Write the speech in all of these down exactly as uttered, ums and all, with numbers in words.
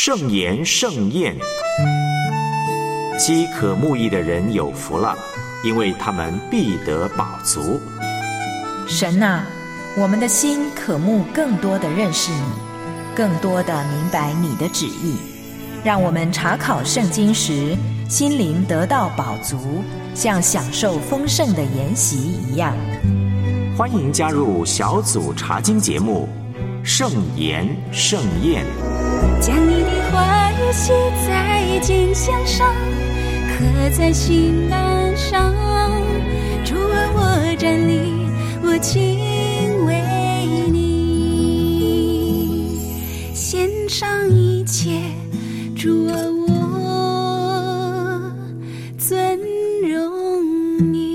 圣言盛宴，饥渴慕义的人有福了，因为他们必得饱足。 神啊，我们的心渴慕更多的认识你，更多的明白你的旨意，让我们查考圣经时心灵得到饱足，像享受丰盛的筵席一样。 欢迎加入小组查经节目圣言盛宴， 将你的话语写在肩项上，刻在心栏上。主啊，我站立，我敬畏你，献上一切。主啊，我尊荣你。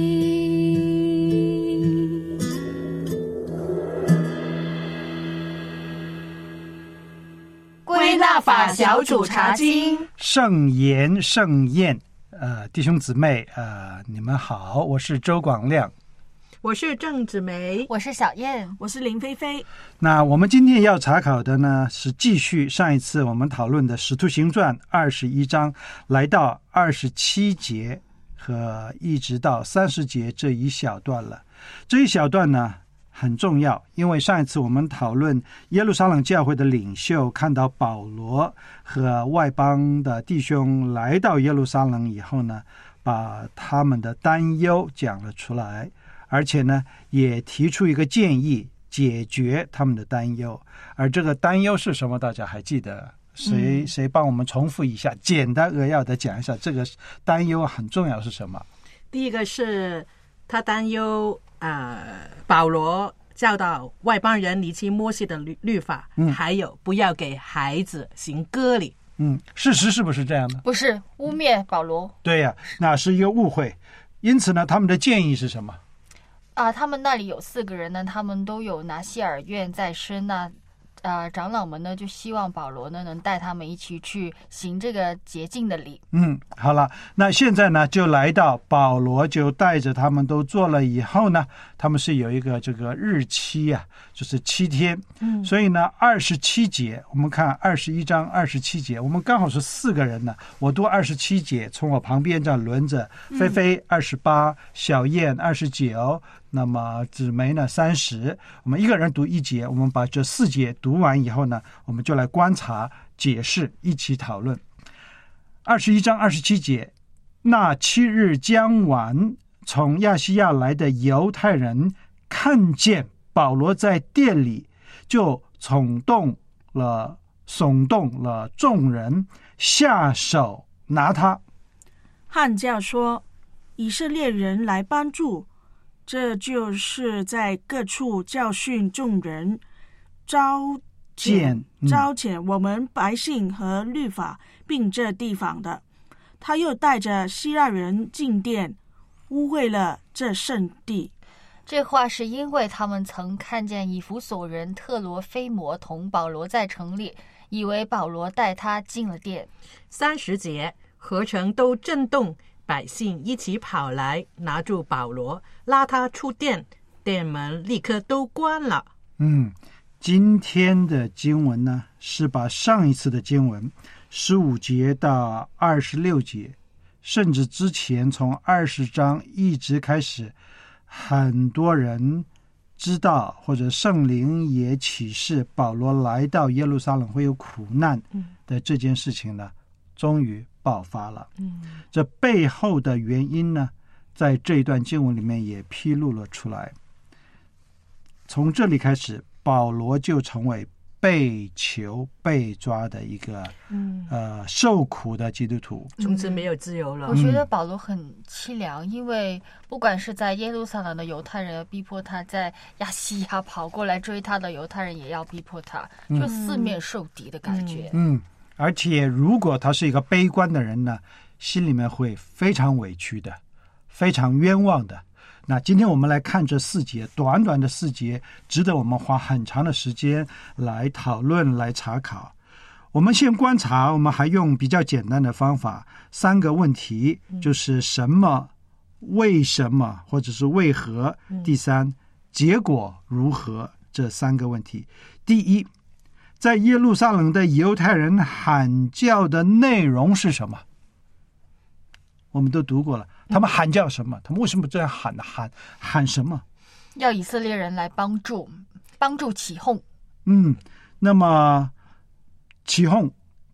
归纳法小组查经， 圣言盛宴。呃，弟兄姊妹，呃，你们好，我是周广亮， 我是郑子梅， 我是小燕， 我是林菲菲。 那我们今天要查考的呢，是继续上一次我们讨论的《使徒行传》二十一章，来到二十七节和一直到三十节这一小段了。这一小段呢很重要，因为上一次我们讨论耶路撒冷教会的领袖看到保罗和外邦的弟兄来到耶路撒冷以后呢，把他们的担忧讲了出来，而且呢也提出一个建议解决他们的担忧。而这个担忧是什么，大家还记得？谁、嗯、谁帮我们重复一下，简单扼要的讲一下这个担忧很重要是什么？ 第一个是他担忧呃，保罗教导外邦人离弃摩西的 律, 律法、嗯、还有不要给孩子行割礼。 嗯，事实是不是这样的？ 不是，污蔑保罗。 对呀、啊，那是一个误会。因此呢，他们的建议是什么？ 啊，他们那里有四个人呢，他们都有拿西尔愿在身。那呃，长老们呢就希望保罗呢能带他们一起去行这个洁净的礼。 嗯，好了，那现在呢就来到保罗就带着他们都做了以后呢，他们是有一个这个日期啊，就是七天。嗯，所以呢二十七节，我们看二十一章二十七节，我们刚好是四个人呢，我读二十七节，从我旁边这样轮着，菲菲二十八，小燕二十九。那么姊妹呢三十，我们一个人读一节，我们把这四节读完以后呢，我们就来观察解释，一起讨论。二十一章二十七节，那七日将晚，从亚细亚来的犹太人看见保罗在殿里，就耸动了耸动了众人，下手拿他。 汉教说，以色列人来帮助，这就是在各处教训众人，招检、嗯、招检我们百姓和律法并这地方的。他又带着希腊人进殿，污秽了这圣地。 这话是因为他们曾看见以弗所人特罗菲摩同保罗在城里，以为保罗带他进了殿。 三十节，合城都震动，百姓一起跑来，拿住保罗，拉他出殿，殿门立刻都关了。 嗯，今天的经文呢，是把上一次的经文十五节到二十六节，甚至之前从二十章一直开始，很多人知道或者圣灵也启示保罗来到耶路撒冷会有苦难的这件事情呢，终于爆发了。嗯，这背后的原因呢，在这一段经文里面也披露了出来。从这里开始，保罗就成为被囚被抓的一个、嗯、呃受苦的基督徒， 从此没有自由了。 我觉得保罗很凄凉，因为不管是在耶路撒冷的犹太人要逼迫他，在亚细亚跑过来追他的犹太人也要逼迫他，就四面受敌的感觉。 嗯，而且如果他是一个悲观的人呢，心里面会非常委屈的，非常冤枉的。那今天我们来看这四节，短短的四节，值得我们花很长的时间来讨论来查考。我们先观察，我们还用比较简单的方法，三个问题，就是什么、为什么或者是为何，第三，结果如何，这三个问题。第一， 在耶路撒冷的犹太人喊叫的内容是什么？我们都读过了，他们喊叫什么？他们为什么这样喊呢？喊喊什么？ 要以色列人来帮助，帮助起哄。 嗯，那么起哄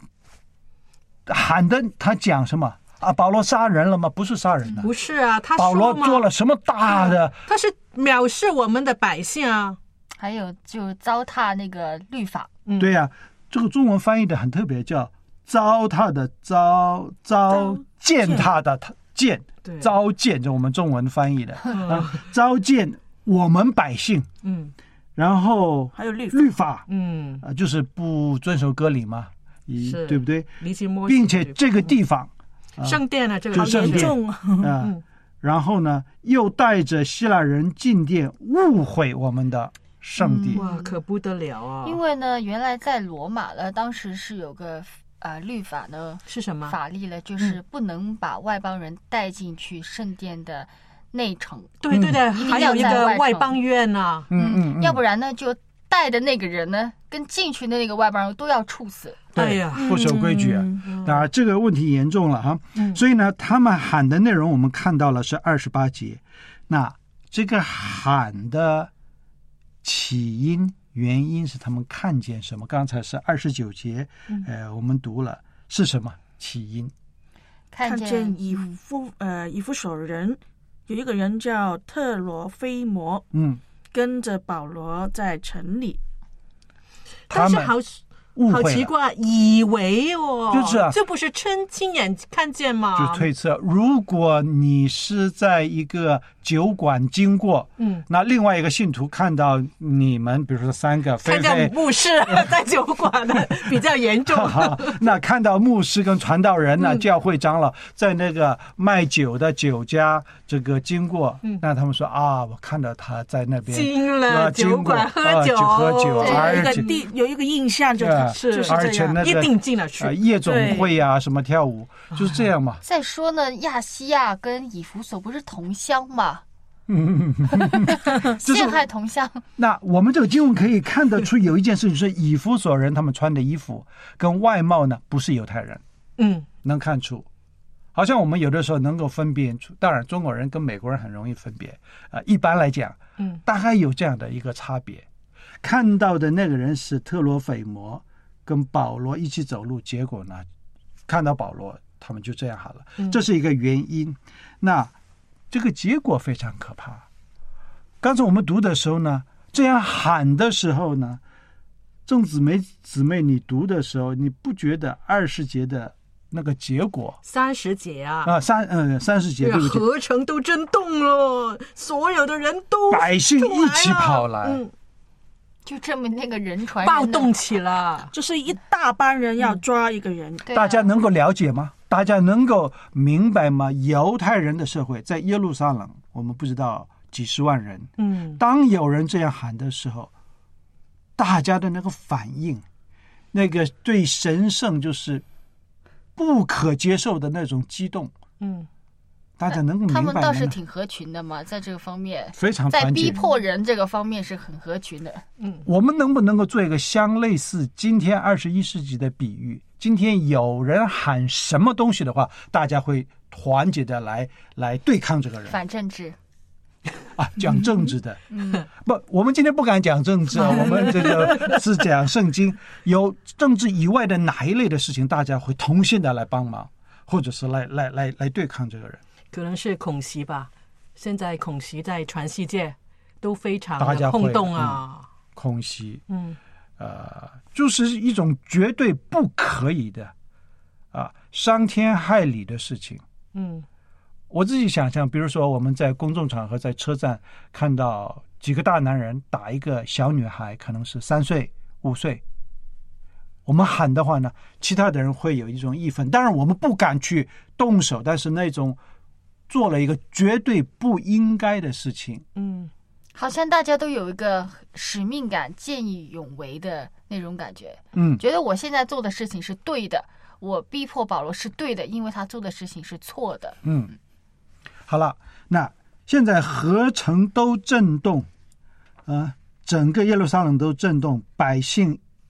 喊的他讲什么啊？保罗杀人了吗？不是杀人啊， 不是啊，他保罗做了什么大的？ 他是藐视我们的百姓啊， 还有就糟蹋那个律法。 嗯、 对呀、啊，这个中文翻译的很特别，叫糟蹋的糟，糟践踏的践，糟践，就我们中文翻译的啊，糟践我们百姓。 嗯， 然后还有律法， 律法， 嗯啊，就是不遵守割礼嘛，对不对？并且这个地方， 啊、圣殿呢，这个就圣殿啊、 呃，然后呢，又带着希腊人进殿，误会我们的圣地， 嗯、哇，可不得了啊！ 因为呢，原来在罗马呢，当时是有个呃律法呢， 是什么法律呢？就是不能把外邦人带进去圣殿的内城。 对对对，还有一个外邦院啊， 嗯嗯嗯， 要不然呢，就带的那个人呢，跟进去的那个外邦人都要处死。 对呀，不守规矩啊！ 嗯、 当然，这个问题严重了哈。嗯、所以呢，他们喊的内容我们看到了是二十八节。那这个喊的起因原因是他们看见什么？刚才是二十九节，嗯、呃，我们读了是什么起因？ 看见以弗呃以弗所人有一个人叫特罗菲摩， 嗯， 跟着保罗在城里， 但是好好奇怪，以为哦， 就是啊， 这不是亲亲眼看见吗？ 就推测，如果你是在一个酒馆经过，嗯，那另外一个信徒看到你们，比如说三个， 看到牧师在酒馆的比较严重。 那看到牧师跟传道人呢，嗯、教会长老在那个卖酒的酒家这个经过，嗯、那他们说啊，我看到他在那边进了酒馆喝酒， 啊、喝酒， 而且有一个印象就。 是， 就是而且那个一定进了去、 呃、夜总会啊，什么跳舞，就是这样嘛。 再说呢，亚西亚跟以弗所不是同乡嘛？ 嗯， 陷害同乡。 那我们这个经文可以看得出，有一件事情是以弗所人他们穿的衣服跟外貌呢不是犹太人， 嗯， 能看出。好像我们有的时候能够分辨出，当然中国人跟美国人很容易分别啊、呃。一般来讲， 嗯， 大概有这样的一个差别。看到的那个人是特罗斐摩。跟保罗一起走路，结果呢，看到保罗，他们就这样好了， 嗯、 这是一个原因。那这个结果非常可怕。刚才我们读的时候呢，这样喊的时候呢，郑姊妹姊妹，你读的时候，你不觉得二十节的那个结果？ 三十节啊啊，三嗯三十节，对不对？ 合成都震动了，所有的人都百姓一起跑来。 嗯，就这么那个人传人暴动起了， 就是一大班人要抓一个人， 嗯、 大家能够了解吗？大家能够明白吗？犹太人的社会在耶路撒冷，我们不知道几十万人。 嗯， 当有人这样喊的时候，大家的那个反应，那个对神圣就是不可接受的那种激动， 嗯。 大家能够明白， 他们倒是挺合群的嘛，在这个方面非常在逼迫人这个方面是很合群的。 嗯， 我们能不能够做一个相类似今天二十一世纪的比喻？今天有人喊什么东西的话，大家会团结的来来对抗这个人。 反政治啊，讲政治的， 嗯， 不，我们今天不敢讲政治啊，我们这个是讲圣经。有政治以外的哪一类的事情，大家会同心的来帮忙，或者是来来来来对抗这个人。 可能是恐袭吧，现在恐袭在全世界都非常的轰动啊。 嗯、恐袭， 嗯， 呃，就是一种绝对不可以的啊，伤天害理的事情。 嗯， 我自己想象，比如说我们在公众场合，在车站看到几个大男人打一个小女孩，可能是三岁、五岁。我们喊的话呢，其他的人会有一种义愤，当然我们不敢去动手，但是那种。做了一个绝对不应该的事情， 嗯， 好像大家都有一个使命感、见义勇为的那种感觉， 嗯， 觉得我现在做的事情是对的，我逼迫保罗是对的，因为他做的事情是错的， 嗯，好了，那现在合城都震动，啊、呃，整个耶路撒冷都震动，百姓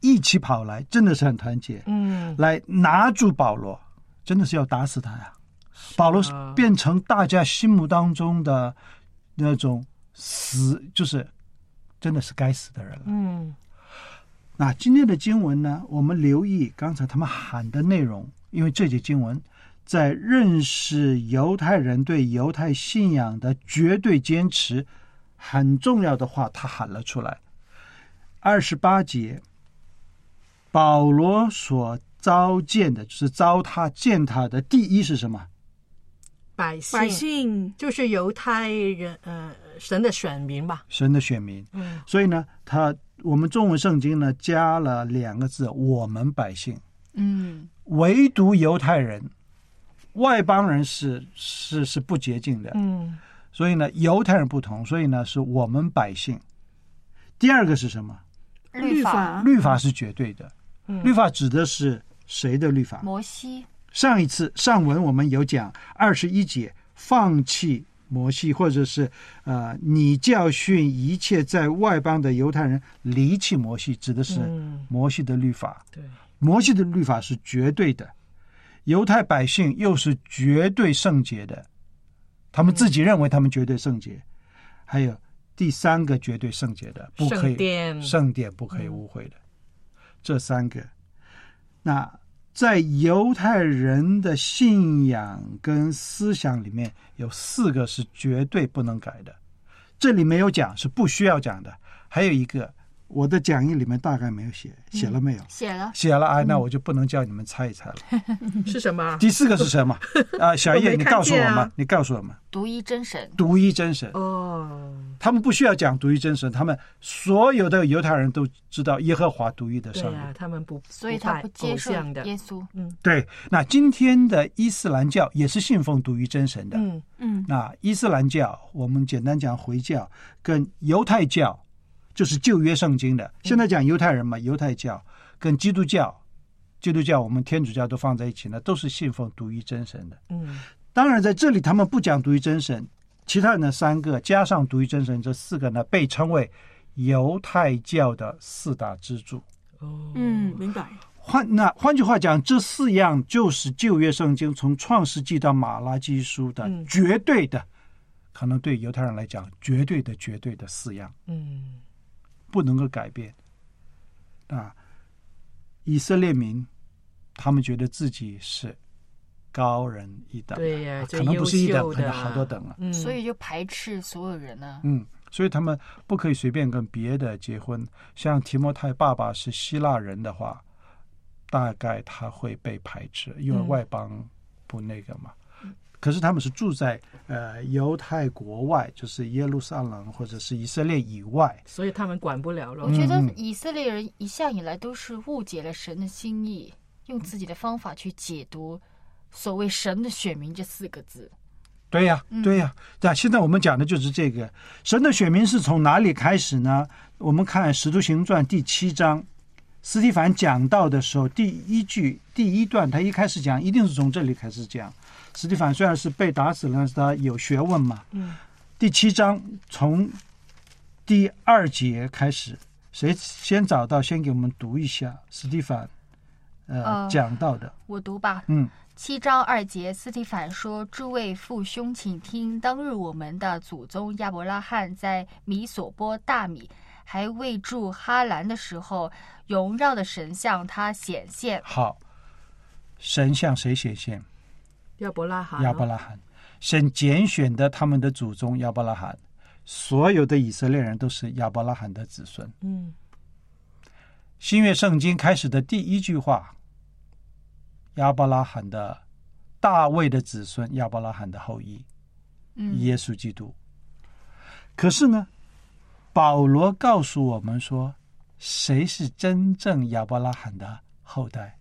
一起跑来，真的是很团结， 嗯， 来拿住保罗，真的是要打死他呀。保罗变成大家心目当中的那种死，就是真的是该死的人了。 嗯， 那今天的经文呢，我们留意刚才他们喊的内容，因为这节经文在认识犹太人对犹太信仰的绝对坚持很重要的话，他喊了出来。二十八节，保罗所召见的，就是召他见他的第一是什么？ 百姓， 百姓就是犹太人，呃，神的选民吧， 神的选民。 嗯， 所以呢，他我们中文圣经呢加了两个字，我们百姓。 嗯， 唯独犹太人，外邦人是是是不洁净的。 嗯， 所以呢，犹太人不同，所以呢是我们百姓。第二个是什么？ 律法， 律法是绝对的。 嗯， 律法指的是谁的律法？ 摩西。 上一次上文我们有讲二十一节，放弃摩西，或者是呃，你教训一切在外邦的犹太人离弃摩西，指的是摩西的律法。 对， 摩西的律法是绝对的，犹太百姓又是绝对圣洁的，他们自己认为他们绝对圣洁。还有第三个绝对圣洁的，不可以圣殿， 圣殿不可以污秽的，这三个。那在犹太人的信仰跟思想里面，有四个是绝对不能改的，这里没有讲，是不需要讲的。还有一个，我的讲义里面大概没有写，写了没有？ 写了， 写了啊，那我就不能叫你们猜一猜了。 是什么？ 第四个是什么？啊，小叶，你告诉我们， 啊、 你告诉我们， 独一真神， 独一真神。 哦， 他们不需要讲独一真神，他们所有的犹太人都知道耶和华独一的上帝。 对啊，他们不， 所以他不接受耶稣。 嗯，对。那今天的伊斯兰教也是信奉独一真神的。 嗯嗯。 那伊斯兰教，我们简单讲回教，跟犹太教就是旧约圣经的。现在讲犹太人嘛，犹太教跟基督教，基督教我们天主教都放在一起呢，都是信奉独一真神的。 嗯。 当然在这里他们不讲独一真神。其他的三个加上独一真神，这四个呢被称为犹太教的四大支柱。 哦， 嗯，明白。 换那换句话讲，这四样就是旧约圣经从创世纪到马拉基书的绝对的，嗯、可能对犹太人来讲，绝对的、绝对的四样， 嗯， 不能够改变。啊，以色列民他们觉得自己是高人一等， 对呀、啊， 可能不是一等，可能好多等了， 嗯，所以就排斥所有人呢、啊。 嗯，所以他们不可以随便跟别的结婚。像提摩太爸爸是希腊人的话，大概他会被排斥，因为外邦不那个嘛。嗯、可是他们是住在呃犹太国外，就是耶路撒冷或者是以色列以外， 所以他们管不了了。 我觉得以色列人一向以来都是误解了神的心意，用自己的方法去解读所谓神的选民这四个字。 对呀、啊，对呀、啊。那、嗯、现在我们讲的就是这个神的选民是从哪里开始呢？我们看《使徒行传》第七章，司提反讲道的时候，第一句第一段，他一开始讲，一定是从这里开始讲。司提反虽然是被打死了，但是他有学问嘛。 嗯。 第七章从第二节开始，谁先找到？先给我们读一下司提反呃、呃讲到的。 我读吧。 嗯。 七章二节，司提反说：“诸位父兄，请听，当日我们的祖宗亚伯拉罕在米索波大米还未住哈兰的时候，荣耀的神向他显现。” 好，神向谁显现？ 亚伯拉罕。 亚伯拉罕，神拣选的他们的祖宗亚伯拉罕，所有的以色列人都是亚伯拉罕的子孙。 嗯， 新约圣经开始的第一句话。亚伯拉罕的大卫的子孙，亚伯拉罕的后裔， 嗯， 耶稣基督。可是呢，保罗告诉我们说，谁是真正亚伯拉罕的后代？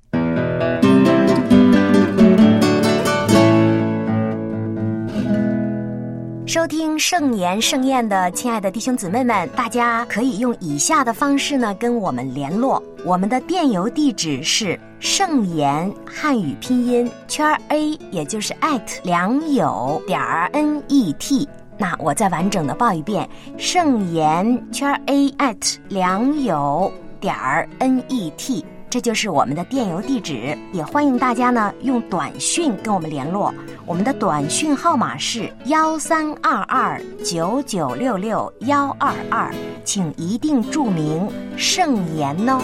收听圣言盛宴的亲爱的弟兄姊妹们，大家可以用以下的方式呢跟我们联络。我们的电邮地址是圣言汉语拼音圈 A， 也就是 at 良友点 net。那我再完整的报一遍，圣言圈 A at 良友点儿 N E T， 这就是我们的电邮地址。也欢迎大家呢用短讯跟我们联络，我们的短讯号码是幺三二二九九六六幺二二，请一定注明圣言哦。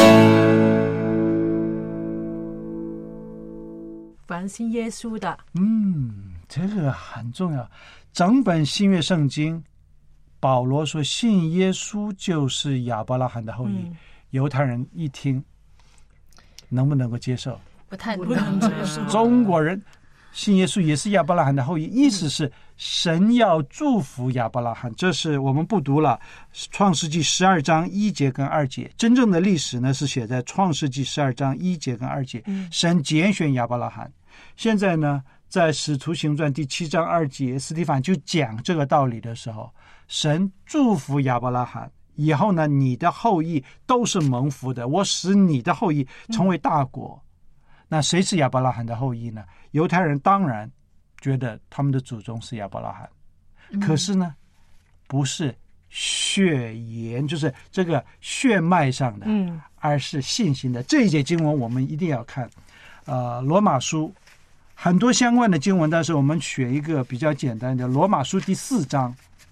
凡信耶稣的， 嗯，这个很重要。整本新约圣经，保罗说信耶稣就是亚伯拉罕的后裔。嗯、犹太人一听，能不能够接受？ 不太不能接受。 中国人信耶稣也是亚伯拉罕的后裔，意思是神要祝福亚伯拉罕。这是我们不读了创世纪十二章一节跟二节，真正的历史呢是写在创世纪十二章一节跟二节。嗯、神拣选亚伯拉罕。现在呢，在使徒行传第七章二节，司提反就讲这个道理的时候，神祝福亚伯拉罕，以后呢，你的后裔都是蒙福的，我使你的后裔成为大国。嗯、那谁是亚伯拉罕的后裔呢？犹太人当然觉得他们的祖宗是亚伯拉罕，嗯、可是呢，不是血缘，就是这个血脉上的，嗯、而是信心的。这一节经文我们一定要看，呃，罗马书。很多相关的经文，但是我们选一个比较简单的，罗马书第四章。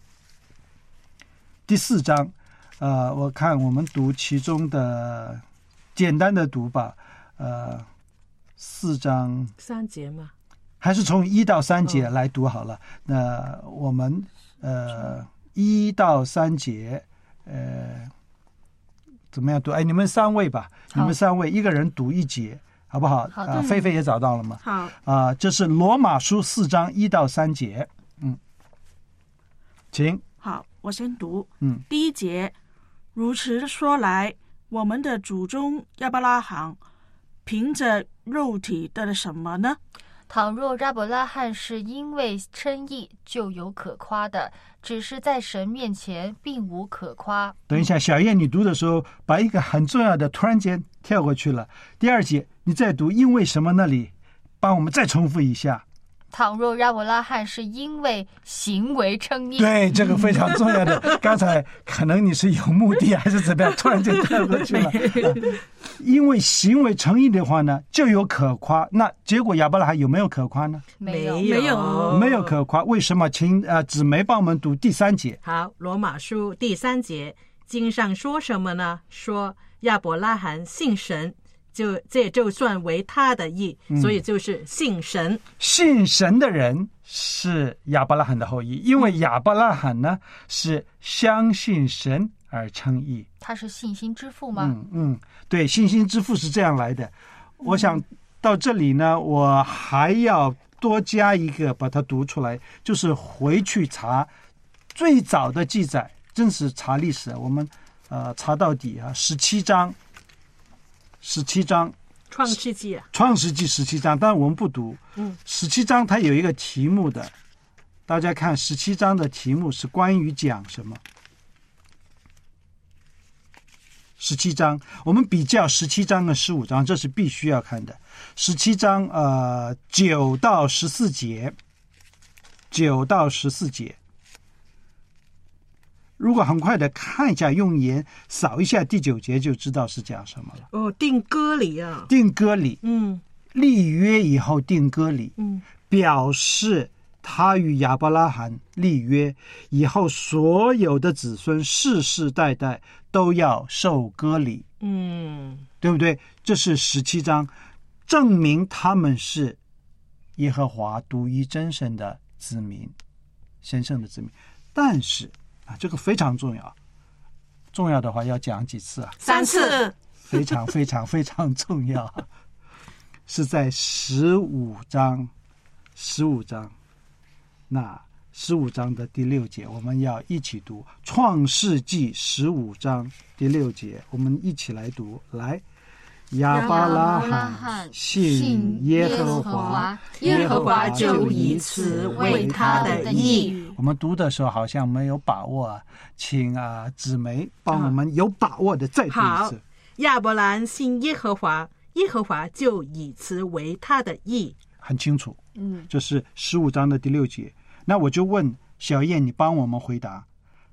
第四章，呃，我看我们读其中的简单的读吧，呃，四章三节嘛， 还是从一到三节来读好了。哦、那我们呃一到三节，呃，怎么样读？哎，你们三位吧，你们三位一个人读一节。好不好？ 好的。 啊，菲菲也找到了吗？ 好。 啊、呃，这是罗马书四章一到三节。嗯，请。 好，我先读。 嗯， 第一节，如此说来，我们的祖宗亚伯拉罕凭着肉体得了什么呢？ 倘若亚伯拉罕是因为称义，就有可夸的，只是在神面前并无可夸。 等一下，小燕，你读的时候把一个很重要的突然间跳过去了。第二节你再读，因为什么那里，帮我们再重复一下。 倘若亚伯拉罕是因为行为称义， 对，这个非常重要的。刚才可能你是有目的还是怎么样，突然间跳过去了。啊、因为行为称义的话呢，就有可夸。那结果亚伯拉罕有没有可夸呢？ 没有， 没有， 没有可夸。为什么？请呃姊妹帮我们读第三节。 好，罗马书第三节，经上说什么呢？说亚伯拉罕信神。就这就算为他的义，所以就是信神。 嗯、信神的人是亚伯拉罕的后裔，因为亚伯拉罕呢是相信神而称义。 他是信心之父吗？ 嗯嗯，对，信心之父是这样来的。我想到这里呢，我还要多加一个，把它读出来，就是回去查最早的记载，真是查历史，我们呃查到底啊，十七章。十七章， 创世纪啊， 创世纪十七章，但是我们不读。嗯，十七章它有一个题目的，大家看十七章的题目是关于讲什么？十七章，我们比较十七章跟十五章，这是必须要看的。十七章呃九到十四节，九到十四节。如果很快的看一下，用眼扫一下第九节，就知道是讲什么了。 哦，定割礼啊， 定割礼， 嗯， 立约以后定割礼， 嗯， 表示他与亚伯拉罕立约以后，所有的子孙世世代代都要受割礼， 嗯， 对不对？这是十七章，证明他们是耶和华独一真神的子民，神圣的子民。但是啊，这个非常重要，重要的话要讲几次啊？ 三次， 非常非常非常重要，是在十五章，十五章，那十五章的第六节，我们要一起读《创世纪》十五章第六节，我们一起来读，来。亚伯拉罕信耶和华， 耶和华就以此为他的义。 我们读的时候好像没有把握啊，请啊姊妹帮我们有把握的再读一次。 好，亚伯兰信耶和华，耶和华就以此为他的义。 很清楚， 嗯， 这是十五章的第六节。那我就问小燕，你帮我们回答。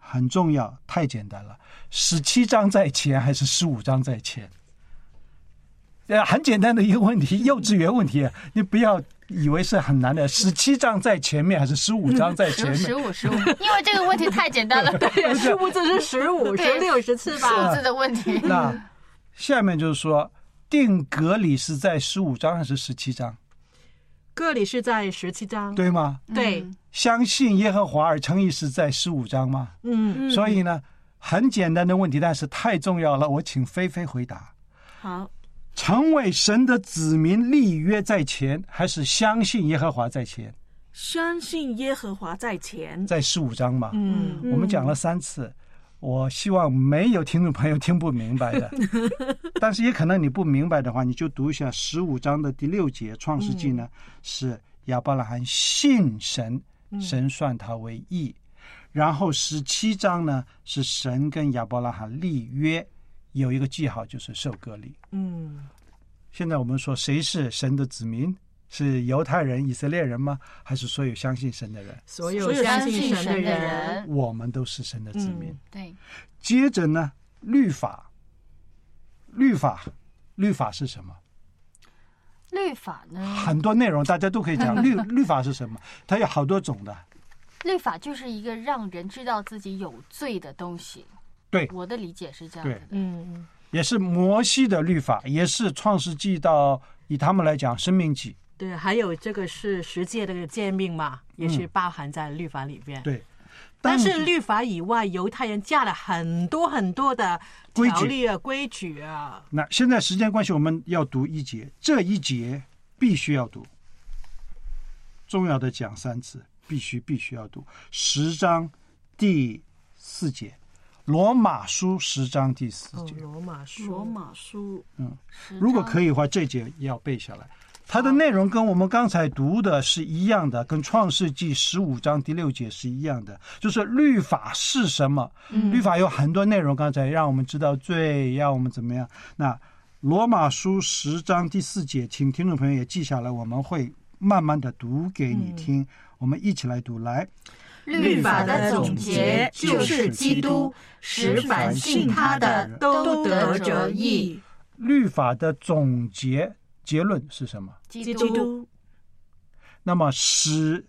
很重要，太简单了。十七章在前还是十五章在前？呃，很简单的一个问题，幼稚园问题，你不要以为是很难的。十七章在前面还是十五章在前面？ 十五十五，因为这个问题太简单了。 对，数字是十五、十六、十七吧？ 数字的问题。 那下面就是说，定格里是在十五章还是十七章？ 割礼是在十七章， 对吗？ 对， 相信耶和华而称义是在十五章吗？ 嗯， 所以呢，很简单的问题，但是太重要了，我请菲菲回答。 好， 成为神的子民立约在前，还是相信耶和华在前？ 相信耶和华在前， 在十五章嘛。 嗯， 我们讲了三次，我希望没有听众朋友听不明白的，但是也可能你不明白的话，你就读一下十五章的第六节，创世纪呢、嗯、是亚伯拉罕信神，神算他为义、嗯、然后十七章呢是神跟亚伯拉罕立约，有一个记号就是受割礼。嗯，现在我们说谁是神的子民？是犹太人、以色列人吗？还是所有相信神的人？ 所有相信神的人， 我们都是神的子民。 嗯、对。 接着呢，律法，律法，律法是什么？ 律法呢？ 很多内容大家都可以讲。律律法是什么？它有好多种的。 律法就是一个让人知道自己有罪的东西。 对， 我的理解是这样的。 嗯， 也是摩西的律法，也是创世纪到以他们来讲生命记。 对，还有这个是十诫的诫命嘛，也是包含在律法里边。 嗯、对， 但是律法以外，犹太人加了很多很多的条例啊、规矩啊。 那现在时间关系，我们要读一节，这一节必须要读，重要的讲三次，必须必须要读。十章第四节，罗马书十章第四节。 哦、罗马书， 罗马书， 嗯，如果可以的话，这节要背下来。它的内容跟我们刚才读的是一样的，跟创世纪十五章第六节是一样的，就是律法是什么、嗯、律法有很多内容，刚才让我们知道罪，要我们怎么样。那罗马书十章第四节，请听众朋友也记下来，我们会慢慢的读给你听、嗯、我们一起来读。来， 律法的总结就是基督，使凡信他的都得着义。 律法的总结结论是什么？ 基督。 那么使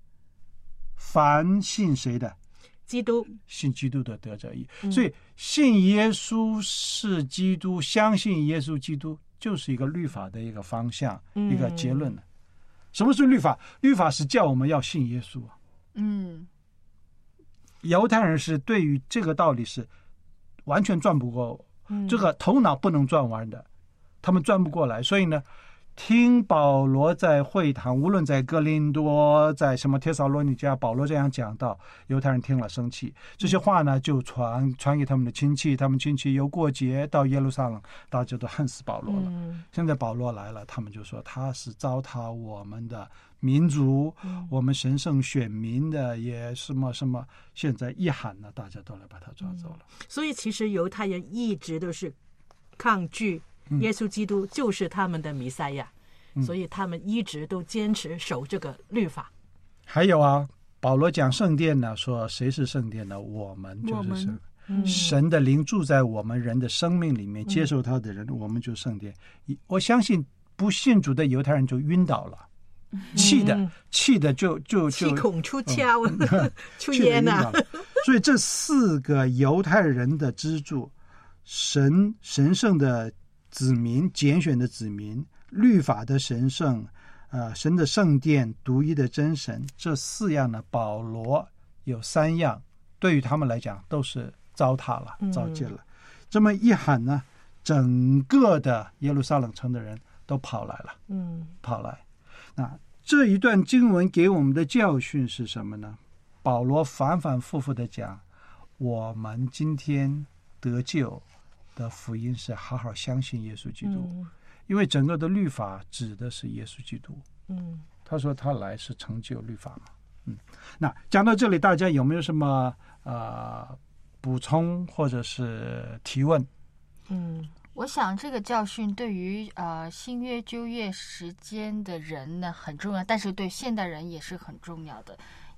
凡信谁的？ 基督。 信基督的得着义、嗯、所以信耶稣是基督，相信耶稣基督就是一个律法的一个方向、嗯、一个结论。什么是律法？律法是叫我们要信耶稣。 嗯， 犹太人是对于这个道理是完全转不过、嗯、这个头脑不能转弯的，他们转不过来。所以呢，听保罗在会堂，无论在哥林多，在什么帖撒罗尼迦，保罗这样讲到，犹太人听了生气，这些话呢就传传给他们的亲戚，他们亲戚又过节到耶路撒冷，大家都恨死保罗了、嗯、现在保罗来了，他们就说他是糟蹋我们的民族、嗯、我们神圣选民的，也什么什么，现在一喊呢，大家都来把他抓走了、嗯、 所以其实犹太人一直都是抗拒耶稣基督就是他们的弥赛亚、嗯、所以他们一直都坚持守这个律法。 还有啊，保罗讲圣殿呢，说谁是圣殿呢？我们就是圣、嗯、神的灵住在我们人的生命里面，接受他的人、嗯、我们就圣殿。我相信不信主的犹太人就晕倒了，气的、嗯、气的就就就气孔出窍、嗯、出烟啊。 所以这四个犹太人的支柱，神神圣的子民，拣选的子民，律法的神圣，呃，神的圣殿，独一的真神，这四样呢，保罗有三样，对于他们来讲都是糟蹋了，糟践了、嗯、这么一喊呢，整个的耶路撒冷城的人都跑来了，嗯，跑来。那这一段经文给我们的教训是什么呢？保罗反反复复的讲，我们今天得救的福音是好好相信耶稣基督、嗯、因为整个的律法指的是耶稣基督。嗯，他说他来是成就律法嘛。嗯，那讲到这里，大家有没有什么呃补充或者是提问？ 嗯，我想这个教训对于呃新约旧约时间的人呢很重要，但是对现代人也是很重要的。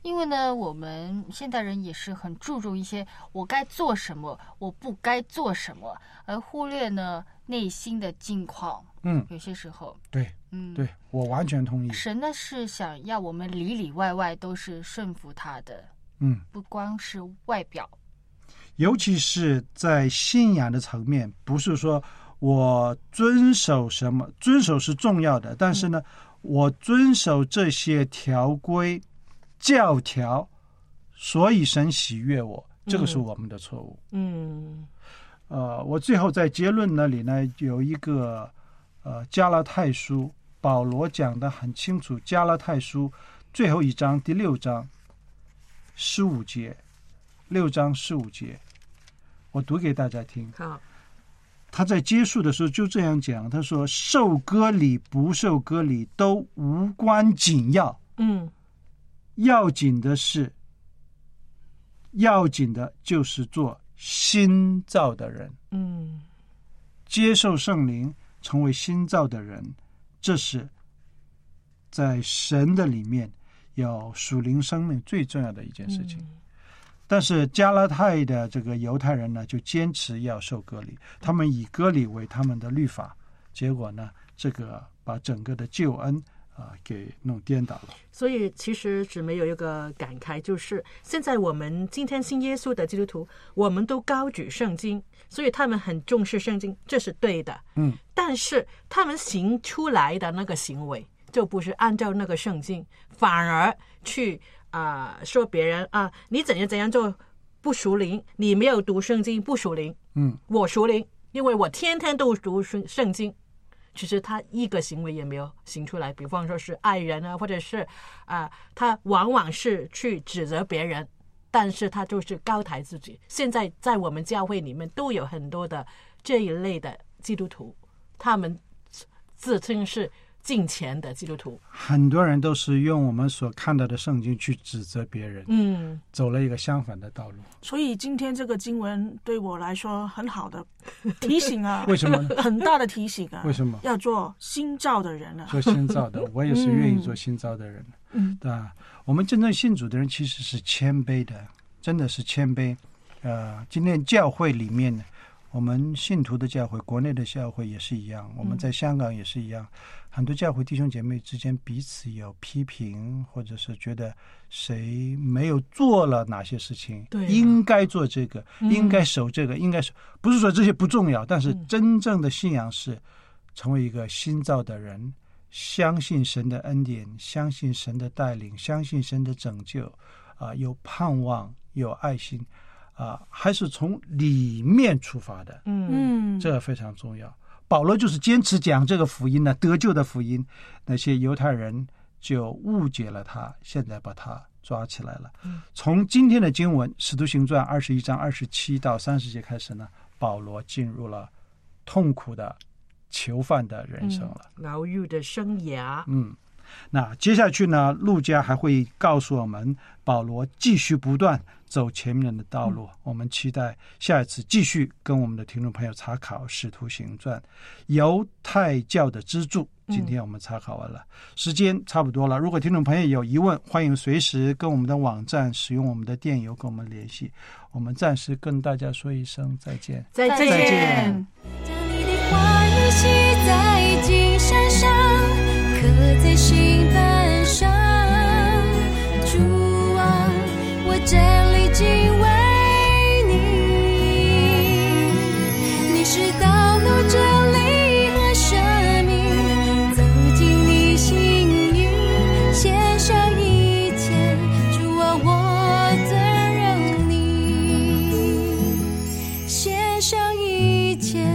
因为呢，我们现代人也是很注重一些我该做什么，我不该做什么，而忽略呢内心的境况。 嗯， 有些时候， 对， 嗯， 对，我完全同意。 神呢是想要我们里里外外都是顺服他的， 嗯， 不光是外表。 尤其是在信仰的层面，不是说我遵守什么，遵守是重要的，但是呢，嗯、我遵守这些条规、教条，所以神喜悦我，这个是我们的错误。 嗯， 呃，我最后在结论那里呢，有一个呃加拉太书，保罗讲得很清楚，加拉太书最后一章第六章十五节。六章十五节，我读给大家听。 好， 他在结束的时候就这样讲，他说：“受割礼不受割礼都无关紧要， 嗯， 要紧的是，要紧的就是做新造的人， 嗯， 接受圣灵，成为新造的人，这是在神的里面有属灵生命最重要的一件事情。”嗯，但是加拉太的这个犹太人呢，就坚持要受割礼，他们以割礼为他们的律法，结果呢，这个把整个的救恩啊、呃、给弄颠倒了。 所以其实姊妹有一个感慨，就是现在我们今天信耶稣的基督徒，我们都高举圣经，所以他们很重视圣经，这是对的。 嗯， 但是他们行出来的那个行为，就不是按照那个圣经，反而去。啊、呃，说别人啊，你怎样怎样做不属灵，你没有读圣经不属灵。 嗯， 我属灵，因为我天天都读圣经。其实他一个行为也没有行出来，比方说是爱人啊，或者是啊、呃，他往往是去指责别人，但是他就是高抬自己。现在在我们教会里面都有很多的这一类的基督徒，他们自称是敬虔的基督徒， 很多人都是用我们所看到的圣经去指责别人， 嗯， 走了一个相反的道路。 所以今天这个经文对我来说很好的提醒啊， 为什么呢？ 很大的提醒啊， 为什么？ 要做新造的人啊， 做新造的，我也是愿意做新造的人， 嗯， 对吧？我们真正信主的人其实是谦卑的，真的是谦卑。呃，今天教会里面呢，我们信徒的教会，国内的教会也是一样，我们在香港也是一样。很多教会弟兄姐妹之间彼此有批评，或者是觉得谁没有做了哪些事情， 对啊、 应该做这个， 嗯、 应该守这个，应该守，不是说这些不重要，但是真正的信仰是成为一个新造的人，相信神的恩典，相信神的带领，相信神的拯救，啊、呃，有盼望，有爱心，啊、呃，还是从里面出发的， 嗯， 这个非常重要。保罗就是坚持讲这个福音呢，得救的福音，那些犹太人就误解了他，现在把他抓起来了。 嗯、 从今天的经文《使徒行传》二十一章二十七到三十节开始呢，保罗进入了痛苦的囚犯的人生了， 嗯、牢狱的生涯。 嗯，那接下去呢，路加还会告诉我们，保罗继续不断走前面的道路。嗯、我们期待下一次继续跟我们的听众朋友查考《使徒行传》犹太教的支柱。今天我们查考完了，嗯、时间差不多了。如果听众朋友有疑问，欢迎随时跟我们的网站使用我们的电邮跟我们联系。我们暂时跟大家说一声再见， 再见。 再见。 将你的话语写在金山上，刻在心板上。主啊，我站立敬畏你，你是道路真理和生命，走进你心意，献上一切，主啊，我尊荣你，献上一切。